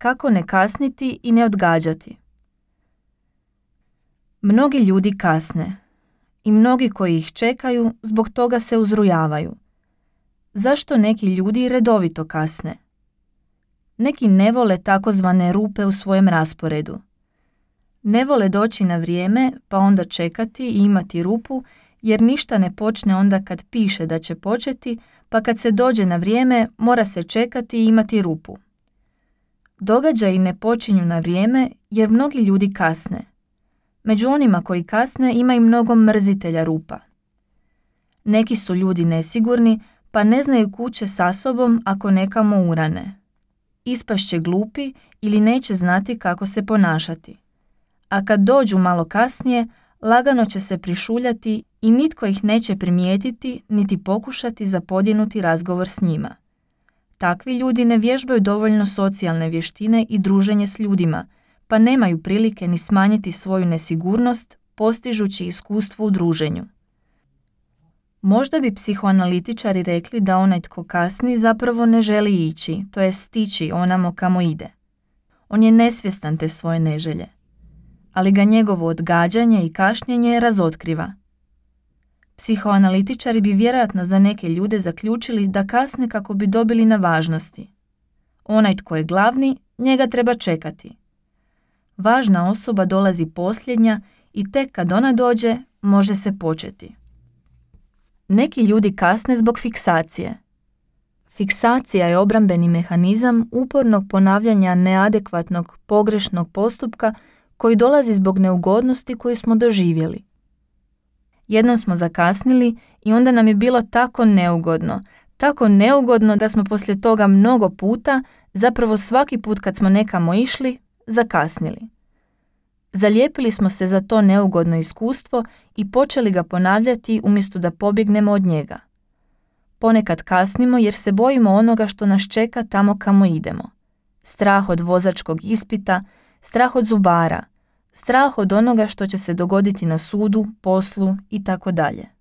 Kako ne kasniti i ne odgađati? Mnogi ljudi kasne i mnogi koji ih čekaju zbog toga se uzrujavaju. Zašto neki ljudi redovito kasne? Neki ne vole takozvane rupe u svojem rasporedu. Ne vole doći na vrijeme pa onda čekati i imati rupu jer ništa ne počne onda kad piše da će početi, pa kad se dođe na vrijeme mora se čekati i imati rupu. Događaji ne počinju na vrijeme jer mnogi ljudi kasne. Među onima koji kasne ima i mnogo mrzitelja rupa. Neki su ljudi nesigurni pa ne znaju kuće sa sobom ako nekamo urane. Ispašće glupi ili neće znati kako se ponašati. A kad dođu malo kasnije, lagano će se prišuljati i nitko ih neće primijetiti niti pokušati zapodjenuti razgovor s njima. Takvi ljudi ne vježbaju dovoljno socijalne vještine i druženje s ljudima, pa nemaju prilike ni smanjiti svoju nesigurnost postižući iskustvo u druženju. Možda bi psihoanalitičari rekli da onaj tko kasni zapravo ne želi ići, to jest stići onamo kamo ide. On je nesvjestan te svoje neželje, ali ga njegovo odgađanje i kašnjenje razotkriva. Psihoanalitičari bi vjerojatno za neke ljude zaključili da kasne kako bi dobili na važnosti. Onaj tko je glavni, njega treba čekati. Važna osoba dolazi posljednja i tek kad ona dođe, može se početi. Neki ljudi kasne zbog fiksacije. Fiksacija je obrambeni mehanizam upornog ponavljanja neadekvatnog, pogrešnog postupka koji dolazi zbog neugodnosti koju smo doživjeli. Jednom smo zakasnili i onda nam je bilo tako neugodno da smo poslije toga mnogo puta, zapravo svaki put kad smo nekamo išli, zakasnili. Zalijepili smo se za to neugodno iskustvo i počeli ga ponavljati umjesto da pobjegnemo od njega. Ponekad kasnimo jer se bojimo onoga što nas čeka tamo kamo idemo. Strah od vozačkog ispita, strah od zubara, strah od onoga što će se dogoditi na sudu, poslu i tako dalje.